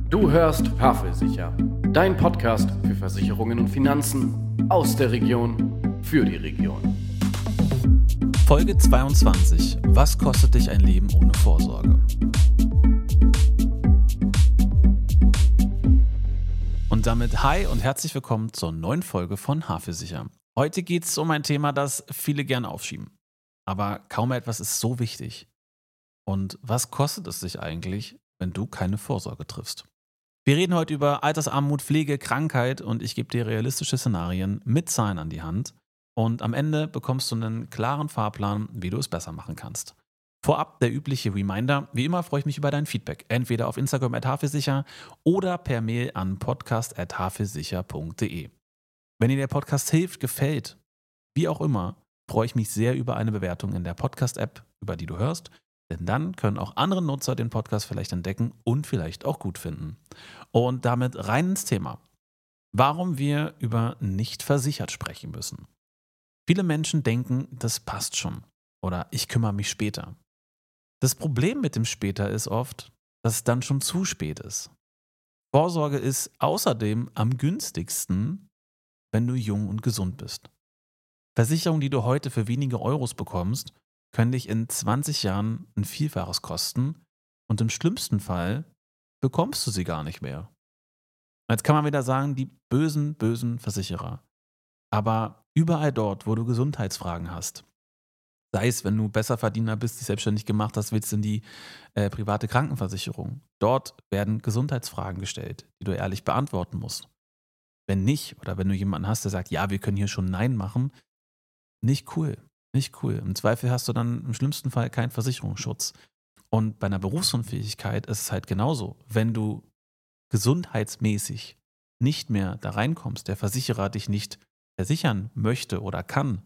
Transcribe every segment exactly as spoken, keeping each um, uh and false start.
Du hörst Havelsicher, dein Podcast für Versicherungen und Finanzen aus der Region für die Region. Folge zweiundzwanzig. Was kostet dich ein Leben ohne Vorsorge? Und damit hi und herzlich willkommen zur neuen Folge von Havelsicher. Heute geht es um ein Thema, das viele gerne aufschieben. Aber kaum etwas ist so wichtig. Und was kostet es dich eigentlich, wenn du keine Vorsorge triffst? Wir reden heute über Altersarmut, Pflege, Krankheit und ich gebe dir realistische Szenarien mit Zahlen an die Hand. Und am Ende bekommst du einen klaren Fahrplan, wie du es besser machen kannst. Vorab der übliche Reminder, wie immer freue ich mich über dein Feedback, entweder auf Instagram at havelsicher oder per Mail an podcast at havelsicher punkt de. Wenn dir der Podcast hilft, gefällt, wie auch immer, freue ich mich sehr über eine Bewertung in der Podcast-App, über die du hörst, denn dann können auch andere Nutzer den Podcast vielleicht entdecken und vielleicht auch gut finden. Und damit rein ins Thema. Warum wir über nicht versichert sprechen müssen. Viele Menschen denken, das passt schon oder ich kümmere mich später. Das Problem mit dem später ist oft, dass es dann schon zu spät ist. Vorsorge ist außerdem am günstigsten, wenn du jung und gesund bist. Versicherungen, die du heute für wenige Euros bekommst, können dich in zwanzig Jahren ein Vielfaches kosten und im schlimmsten Fall bekommst du sie gar nicht mehr. Jetzt kann man wieder sagen, die bösen, bösen Versicherer. Aber überall dort, wo du Gesundheitsfragen hast, sei es, wenn du Besserverdiener bist, dich selbstständig gemacht hast, willst du in die äh, private Krankenversicherung. Dort werden Gesundheitsfragen gestellt, die du ehrlich beantworten musst. Wenn nicht, oder wenn du jemanden hast, der sagt, ja, wir können hier schon Nein machen, nicht cool, nicht cool. Im Zweifel hast du dann im schlimmsten Fall keinen Versicherungsschutz. Und bei einer Berufsunfähigkeit ist es halt genauso. Wenn du gesundheitsmäßig nicht mehr da reinkommst, der Versicherer dich nicht versichern möchte oder kann,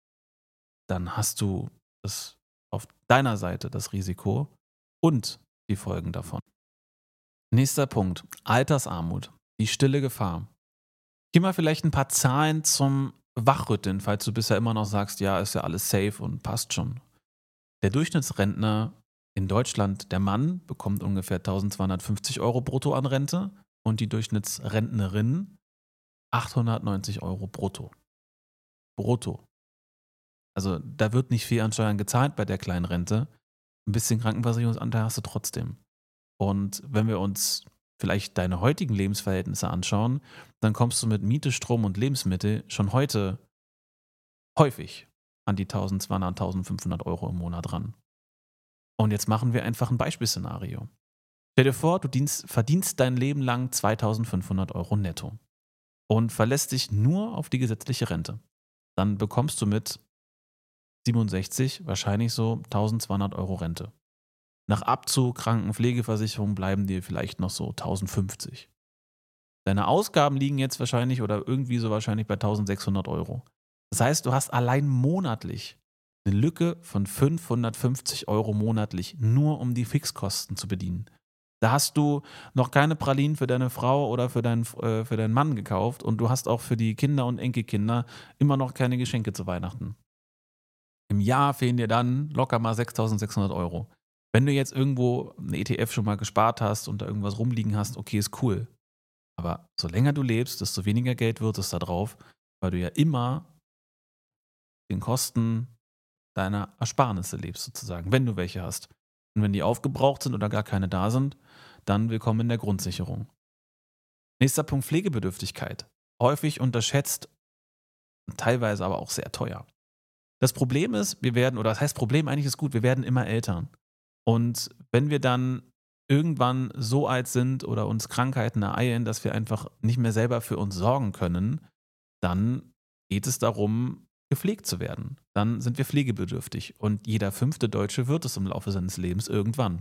dann hast du das auf deiner Seite das Risiko und die Folgen davon. Nächster Punkt, Altersarmut, die stille Gefahr. Gib mal vielleicht ein paar Zahlen zum Wachrütteln, falls du bisher immer noch sagst, ja, ist ja alles safe und passt schon. Der Durchschnittsrentner in Deutschland, der Mann, bekommt ungefähr eintausendzweihundertfünfzig Euro brutto an Rente und die Durchschnittsrentnerin achthundertneunzig Euro brutto. Brutto. Also da wird nicht viel an Steuern gezahlt bei der kleinen Rente. Ein bisschen Krankenversicherungsanteil hast du trotzdem. Und wenn wir uns vielleicht deine heutigen Lebensverhältnisse anschauen, dann kommst du mit Miete, Strom und Lebensmittel schon heute häufig an die eintausendzweihundert, eintausendfünfhundert Euro im Monat ran. Und jetzt machen wir einfach ein Beispielszenario. Stell dir vor, du dienst, verdienst dein Leben lang zweitausendfünfhundert Euro netto und verlässt dich nur auf die gesetzliche Rente. Dann bekommst du mit siebenundsechzig wahrscheinlich so eintausendzweihundert Euro Rente. Nach Abzug, Krankenpflegeversicherung bleiben dir vielleicht noch so eintausendfünfzig. Deine Ausgaben liegen jetzt wahrscheinlich oder irgendwie so wahrscheinlich bei eintausendsechshundert Euro. Das heißt, du hast allein monatlich eine Lücke von fünfhundertfünfzig Euro monatlich, nur um die Fixkosten zu bedienen. Da hast du noch keine Pralinen für deine Frau oder für deinen, äh, für deinen Mann gekauft und du hast auch für die Kinder und Enkelkinder immer noch keine Geschenke zu Weihnachten. Im Jahr fehlen dir dann locker mal sechstausendsechshundert Euro. Wenn du jetzt irgendwo eine E T F schon mal gespart hast und da irgendwas rumliegen hast, okay, ist cool. Aber so länger du lebst, desto weniger Geld wird es da drauf, weil du ja immer den Kosten deiner Ersparnisse lebst sozusagen, wenn du welche hast. Und wenn die aufgebraucht sind oder gar keine da sind, dann willkommen in der Grundsicherung. Nächster Punkt, Pflegebedürftigkeit. Häufig unterschätzt, teilweise aber auch sehr teuer. Das Problem ist, wir werden, oder das heißt Problem eigentlich ist gut, wir werden immer älter. Und wenn wir dann irgendwann so alt sind oder uns Krankheiten ereilen, dass wir einfach nicht mehr selber für uns sorgen können, dann geht es darum, gepflegt zu werden. Dann sind wir pflegebedürftig und jeder fünfte Deutsche wird es im Laufe seines Lebens irgendwann.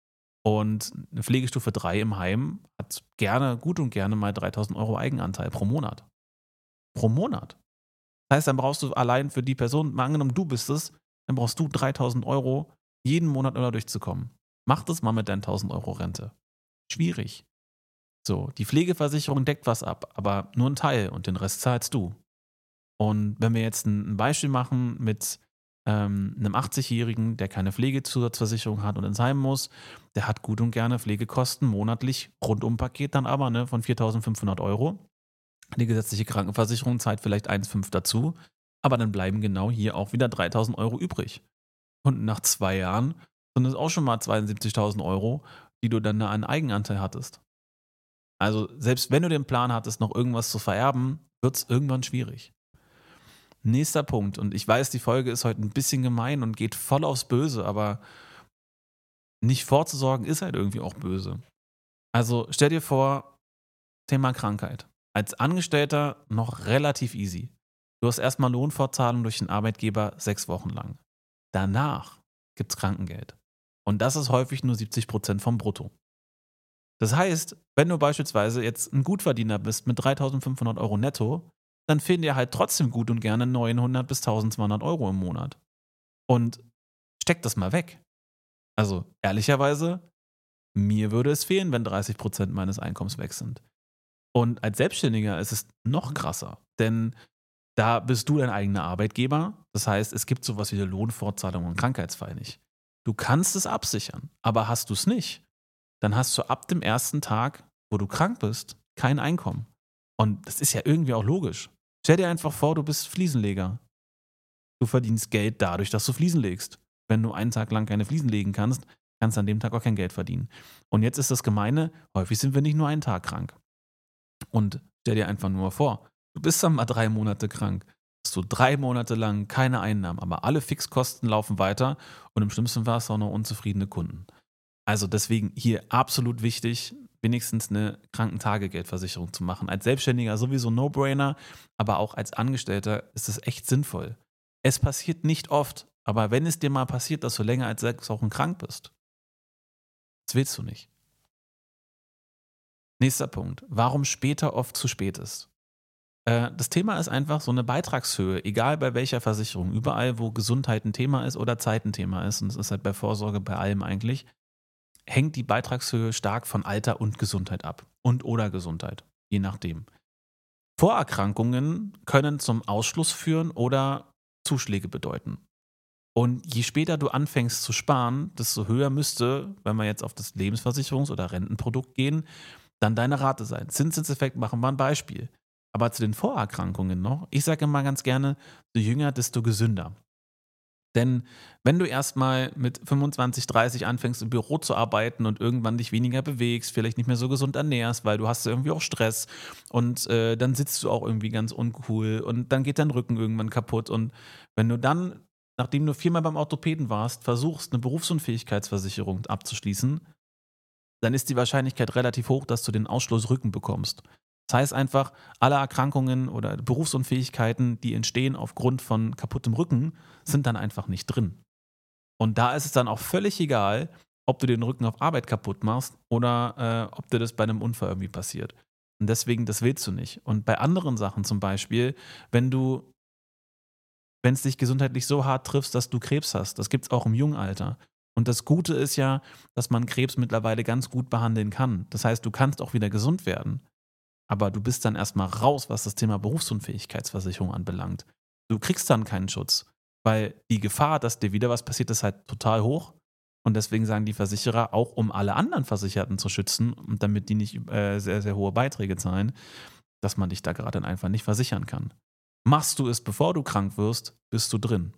Und eine Pflegestufe drei im Heim hat gerne, gut und gerne mal dreitausend Euro Eigenanteil pro Monat. Pro Monat. Das heißt, dann brauchst du allein für die Person, mal angenommen du bist es, dann brauchst du dreitausend Euro jeden Monat, um da durchzukommen. Mach das mal mit deinen tausend Euro Rente. Schwierig. So, die Pflegeversicherung deckt was ab, aber nur ein Teil und den Rest zahlst du. Und wenn wir jetzt ein Beispiel machen mit ähm, einem achtzigjährigen, der keine Pflegezusatzversicherung hat und ins Heim muss, der hat gut und gerne Pflegekosten monatlich, Rundumpaket dann aber, ne, von viertausendfünfhundert Euro. Die gesetzliche Krankenversicherung zahlt vielleicht eins Komma fünf dazu, aber dann bleiben genau hier auch wieder dreitausend Euro übrig. Und nach zwei Jahren sind es auch schon mal zweiundsiebzigtausend Euro, die du dann da an Eigenanteil hattest. Also selbst wenn du den Plan hattest, noch irgendwas zu vererben, wird es irgendwann schwierig. Nächster Punkt, und ich weiß, die Folge ist heute ein bisschen gemein und geht voll aufs Böse, aber nicht vorzusorgen ist halt irgendwie auch böse. Also stell dir vor, Thema Krankheit. Als Angestellter noch relativ easy. Du hast erstmal Lohnfortzahlung durch den Arbeitgeber sechs Wochen lang. Danach gibt es Krankengeld. Und das ist häufig nur siebzig Prozent vom Brutto. Das heißt, wenn du beispielsweise jetzt ein Gutverdiener bist mit dreitausendfünfhundert Euro netto, dann fehlen dir halt trotzdem gut und gerne neunhundert bis eintausendzweihundert Euro im Monat. Und steck das mal weg. Also ehrlicherweise, mir würde es fehlen, wenn dreißig Prozent meines Einkommens weg sind. Und als Selbstständiger ist es noch krasser, denn da bist du dein eigener Arbeitgeber. Das heißt, es gibt sowas wie eine Lohnfortzahlung und Krankheitsfall nicht. Du kannst es absichern, aber hast du es nicht, dann hast du ab dem ersten Tag, wo du krank bist, kein Einkommen. Und das ist ja irgendwie auch logisch. Stell dir einfach vor, du bist Fliesenleger. Du verdienst Geld dadurch, dass du Fliesen legst. Wenn du einen Tag lang keine Fliesen legen kannst, kannst du an dem Tag auch kein Geld verdienen. Und jetzt ist das Gemeine, häufig sind wir nicht nur einen Tag krank. Und stell dir einfach nur vor, du bist dann mal drei Monate krank, hast du drei Monate lang keine Einnahmen, aber alle Fixkosten laufen weiter und im schlimmsten Fall hast du auch noch unzufriedene Kunden. Also deswegen hier absolut wichtig, wenigstens eine Krankentagegeldversicherung zu machen. Als Selbstständiger sowieso No-Brainer, aber auch als Angestellter ist es echt sinnvoll. Es passiert nicht oft, aber wenn es dir mal passiert, dass du länger als sechs Wochen krank bist, das willst du nicht. Nächster Punkt. Warum später oft zu spät ist. Äh, das Thema ist einfach so eine Beitragshöhe, egal bei welcher Versicherung. Überall, wo Gesundheit ein Thema ist oder Zeit ein Thema ist, und das ist halt bei Vorsorge bei allem eigentlich, hängt die Beitragshöhe stark von Alter und Gesundheit ab. Und oder Gesundheit, je nachdem. Vorerkrankungen können zum Ausschluss führen oder Zuschläge bedeuten. Und je später du anfängst zu sparen, desto höher müsste, wenn wir jetzt auf das Lebensversicherungs- oder Rentenprodukt gehen, dann deine Rate sein. Zinseszinseffekt machen wir ein Beispiel. Aber zu den Vorerkrankungen noch, ich sage immer ganz gerne, je jünger, desto gesünder. Denn wenn du erstmal mit fünfundzwanzig, dreißig anfängst im Büro zu arbeiten und irgendwann dich weniger bewegst, vielleicht nicht mehr so gesund ernährst, weil du hast irgendwie auch Stress und äh, dann sitzt du auch irgendwie ganz uncool und dann geht dein Rücken irgendwann kaputt. Und wenn du dann, nachdem du viermal beim Orthopäden warst, versuchst, eine Berufsunfähigkeitsversicherung abzuschließen, dann ist die Wahrscheinlichkeit relativ hoch, dass du den Ausschluss Rücken bekommst. Das heißt einfach, alle Erkrankungen oder Berufsunfähigkeiten, die entstehen aufgrund von kaputtem Rücken, sind dann einfach nicht drin. Und da ist es dann auch völlig egal, ob du den Rücken auf Arbeit kaputt machst oder äh, ob dir das bei einem Unfall irgendwie passiert. Und deswegen, das willst du nicht. Und bei anderen Sachen zum Beispiel, wenn du, wenn es dich gesundheitlich so hart triffst, dass du Krebs hast, das gibt es auch im jungen Alter. Und das Gute ist ja, dass man Krebs mittlerweile ganz gut behandeln kann. Das heißt, du kannst auch wieder gesund werden. Aber du bist dann erstmal raus, was das Thema Berufsunfähigkeitsversicherung anbelangt. Du kriegst dann keinen Schutz, weil die Gefahr, dass dir wieder was passiert, ist halt total hoch. Und deswegen sagen die Versicherer, auch um alle anderen Versicherten zu schützen und damit die nicht äh, sehr, sehr hohe Beiträge zahlen, dass man dich da gerade dann einfach nicht versichern kann. Machst du es, bevor du krank wirst, bist du drin.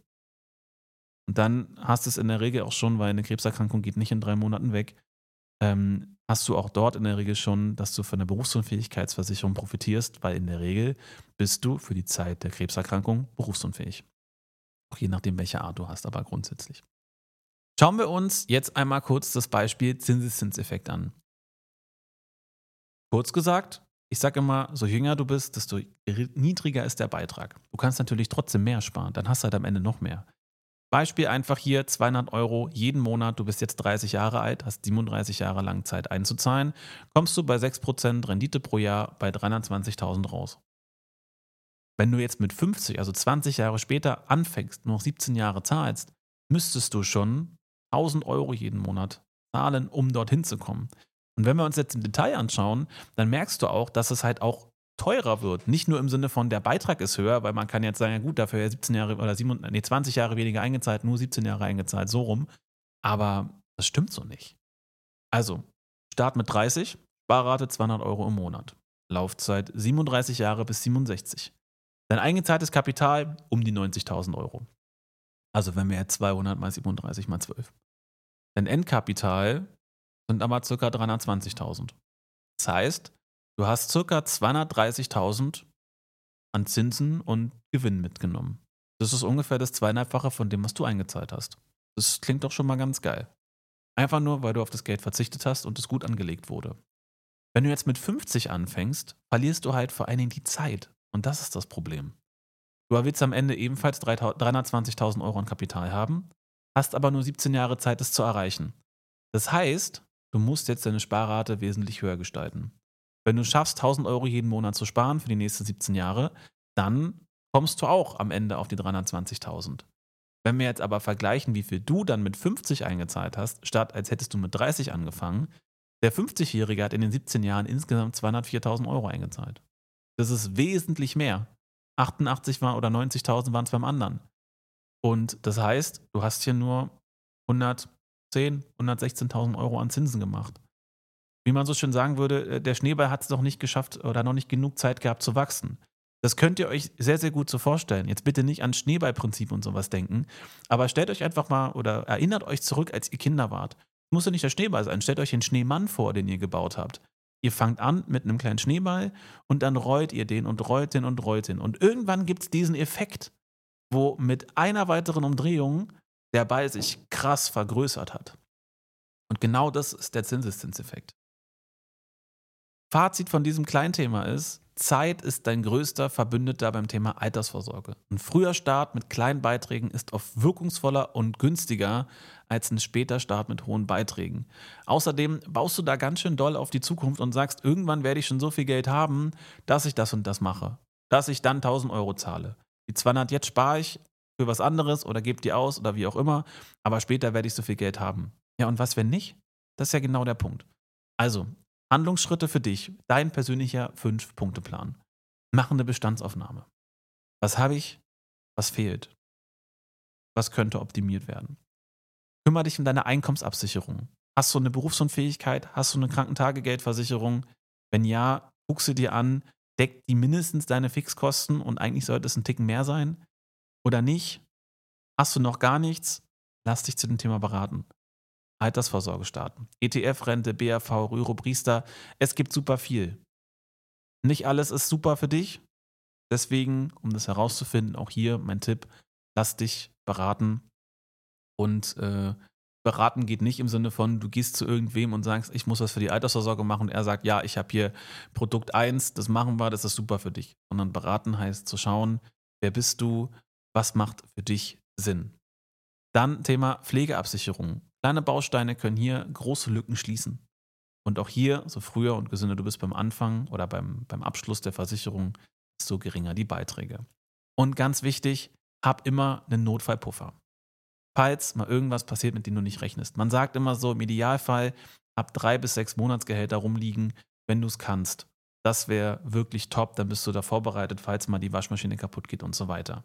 Und dann hast du es in der Regel auch schon, weil eine Krebserkrankung geht nicht in drei Monaten weg, ähm, hast du auch dort in der Regel schon, dass du von der Berufsunfähigkeitsversicherung profitierst, weil in der Regel bist du für die Zeit der Krebserkrankung berufsunfähig. Auch je nachdem, welche Art du hast, aber grundsätzlich. Schauen wir uns jetzt einmal kurz das Beispiel Zinseszinseffekt an. Kurz gesagt, ich sage immer, so jünger du bist, desto niedriger ist der Beitrag. Du kannst natürlich trotzdem mehr sparen, dann hast du halt am Ende noch mehr. Beispiel einfach hier, zweihundert Euro jeden Monat, du bist jetzt dreißig Jahre alt, hast siebenunddreißig Jahre lang Zeit einzuzahlen, kommst du bei sechs Prozent Rendite pro Jahr bei dreihundertzwanzigtausend raus. Wenn du jetzt mit fünfzig, also zwanzig Jahre später anfängst, nur noch siebzehn Jahre zahlst, müsstest du schon tausend Euro jeden Monat zahlen, um dorthin zu kommen. Und wenn wir uns jetzt im Detail anschauen, dann merkst du auch, dass es halt auch teurer wird. Nicht nur im Sinne von, der Beitrag ist höher, weil man kann jetzt sagen, ja gut, dafür ja siebzehn Jahre oder sieben, nee, zwanzig Jahre weniger eingezahlt, nur siebzehn Jahre eingezahlt, so rum. Aber das stimmt so nicht. Also, Start mit dreißig, Sparrate zweihundert Euro im Monat. Laufzeit siebenunddreißig Jahre bis siebenundsechzig. Dein eingezahltes Kapital um die neunzigtausend Euro. Also wenn wir jetzt zweihundert mal siebenunddreißig mal zwölf. Dein Endkapital sind aber ca. dreihundertzwanzigtausend. Das heißt, du hast ca. zweihundertdreißigtausend an Zinsen und Gewinn mitgenommen. Das ist ungefähr das Zweieinhalbfache von dem, was du eingezahlt hast. Das klingt doch schon mal ganz geil. Einfach nur, weil du auf das Geld verzichtet hast und es gut angelegt wurde. Wenn du jetzt mit fünfzig anfängst, verlierst du halt vor allen Dingen die Zeit. Und das ist das Problem. Du willst am Ende ebenfalls dreihundertzwanzigtausend Euro an Kapital haben, hast aber nur siebzehn Jahre Zeit, es zu erreichen. Das heißt, du musst jetzt deine Sparrate wesentlich höher gestalten. Wenn du schaffst, tausend Euro jeden Monat zu sparen für die nächsten siebzehn Jahre, dann kommst du auch am Ende auf die dreihundertzwanzigtausend. Wenn wir jetzt aber vergleichen, wie viel du dann mit fünfzig eingezahlt hast, statt als hättest du mit dreißig angefangen, der fünfzigjährige hat in den siebzehn Jahren insgesamt zweihundertviertausend Euro eingezahlt. Das ist wesentlich mehr. achtundachtzig war oder neunzigtausend waren es beim anderen. Und das heißt, du hast hier nur hundertzehn, hundertsechzehntausend Euro an Zinsen gemacht. Wie man so schön sagen würde, der Schneeball hat es noch nicht geschafft oder noch nicht genug Zeit gehabt zu wachsen. Das könnt ihr euch sehr, sehr gut so vorstellen. Jetzt bitte nicht an Schneeballprinzip und sowas denken, aber stellt euch einfach mal oder erinnert euch zurück, als ihr Kinder wart. Muss ja nicht der Schneeball sein, stellt euch den Schneemann vor, den ihr gebaut habt. Ihr fangt an mit einem kleinen Schneeball und dann rollt ihr den und rollt den und rollt den. Und irgendwann gibt es diesen Effekt, wo mit einer weiteren Umdrehung der Ball sich krass vergrößert hat. Und genau das ist der Zinseszinseffekt. Fazit von diesem Kleinthema ist, Zeit ist dein größter Verbündeter beim Thema Altersvorsorge. Ein früher Start mit kleinen Beiträgen ist oft wirkungsvoller und günstiger als ein später Start mit hohen Beiträgen. Außerdem baust du da ganz schön doll auf die Zukunft und sagst, irgendwann werde ich schon so viel Geld haben, dass ich das und das mache. Dass ich dann tausend Euro zahle. Die zweihundert jetzt spare ich für was anderes oder gebe die aus oder wie auch immer, aber später werde ich so viel Geld haben. Ja, und was, wenn nicht? Das ist ja genau der Punkt. Also, Handlungsschritte für dich, dein persönlicher fünf-Punkte-Plan. Mach eine Bestandsaufnahme. Was habe ich? Was fehlt? Was könnte optimiert werden? Kümmere dich um deine Einkommensabsicherung. Hast du eine Berufsunfähigkeit? Hast du eine Krankentagegeldversicherung? Wenn ja, guck sie dir an, deckt die mindestens deine Fixkosten und eigentlich sollte es ein Ticken mehr sein. Oder nicht? Hast du noch gar nichts? Lass dich zu dem Thema beraten. Altersvorsorge starten. E T F-Rente, B A V, Rüro, Priester. Es gibt super viel. Nicht alles ist super für dich. Deswegen, um das herauszufinden, auch hier mein Tipp, lass dich beraten. Und äh, beraten geht nicht im Sinne von, du gehst zu irgendwem und sagst, ich muss was für die Altersvorsorge machen. Und er sagt, ja, ich habe hier Produkt eins, das machen wir, das ist super für dich. Sondern beraten heißt zu schauen, wer bist du, was macht für dich Sinn. Dann Thema Pflegeabsicherung. Kleine Bausteine können hier große Lücken schließen. Und auch hier, so früher und gesünder du bist beim Anfang oder beim, beim Abschluss der Versicherung, desto geringer die Beiträge. Und ganz wichtig, hab immer einen Notfallpuffer. Falls mal irgendwas passiert, mit dem du nicht rechnest. Man sagt immer so, im Idealfall ab drei bis sechs Monatsgehälter rumliegen, wenn du es kannst. Das wäre wirklich top, dann bist du da vorbereitet, falls mal die Waschmaschine kaputt geht und so weiter.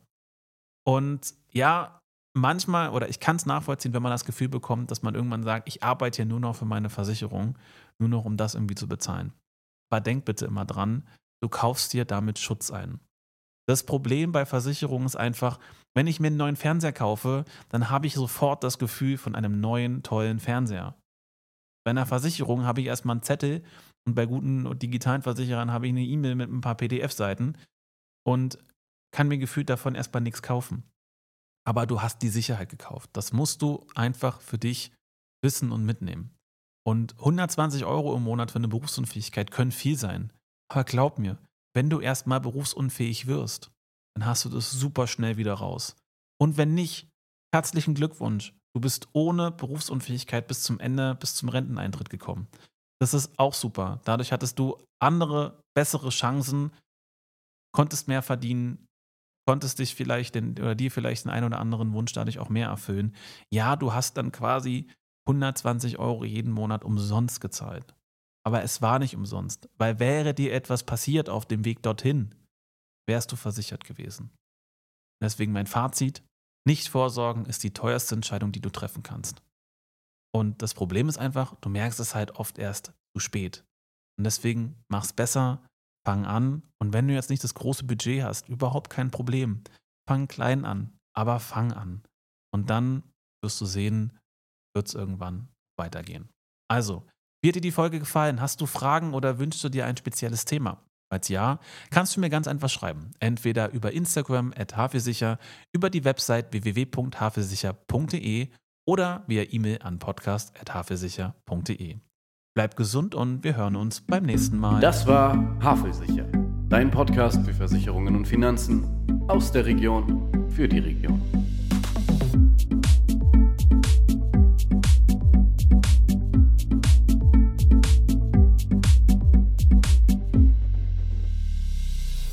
Und ja, manchmal, oder ich kann es nachvollziehen, wenn man das Gefühl bekommt, dass man irgendwann sagt, ich arbeite hier nur noch für meine Versicherung, nur noch um das irgendwie zu bezahlen. Aber denk bitte immer dran, du kaufst dir damit Schutz ein. Das Problem bei Versicherungen ist einfach, wenn ich mir einen neuen Fernseher kaufe, dann habe ich sofort das Gefühl von einem neuen, tollen Fernseher. Bei einer Versicherung habe ich erstmal einen Zettel und bei guten und digitalen Versicherern habe ich eine E-Mail mit ein paar P D F-Seiten und kann mir gefühlt davon erstmal nichts kaufen. Aber du hast die Sicherheit gekauft. Das musst du einfach für dich wissen und mitnehmen. Und hundertzwanzig Euro im Monat für eine Berufsunfähigkeit können viel sein. Aber glaub mir, wenn du erstmal berufsunfähig wirst, dann hast du das super schnell wieder raus. Und wenn nicht, herzlichen Glückwunsch. Du bist ohne Berufsunfähigkeit bis zum Ende, bis zum Renteneintritt gekommen. Das ist auch super. Dadurch hattest du andere, bessere Chancen, konntest mehr verdienen, konntest dich vielleicht den, oder dir vielleicht den einen oder anderen Wunsch dadurch auch mehr erfüllen. Ja, du hast dann quasi hundertzwanzig Euro jeden Monat umsonst gezahlt. aber es war nicht umsonst, weil wäre dir etwas passiert auf dem Weg dorthin, wärst du versichert gewesen. Deswegen mein Fazit: Nicht vorsorgen ist die teuerste Entscheidung, die du treffen kannst. Und das Problem ist einfach, du merkst es halt oft erst zu spät. Und deswegen mach's besser, fang an. Und wenn du jetzt nicht das große Budget hast, überhaupt kein Problem. Fang klein an, aber fang an. Und dann wirst du sehen, wird es irgendwann weitergehen. Also, wie hat dir die Folge gefallen? Hast du Fragen oder wünschst du dir ein spezielles Thema? Falls ja, kannst du mir ganz einfach schreiben. Entweder über Instagram at hafesicher, über die Website w w w punkt hafesicher punkt d e oder via E-Mail an podcast at hafesicher punkt d e. Bleib gesund und wir hören uns beim nächsten Mal. Das war Hafesicher, dein Podcast für Versicherungen und Finanzen aus der Region für die Region.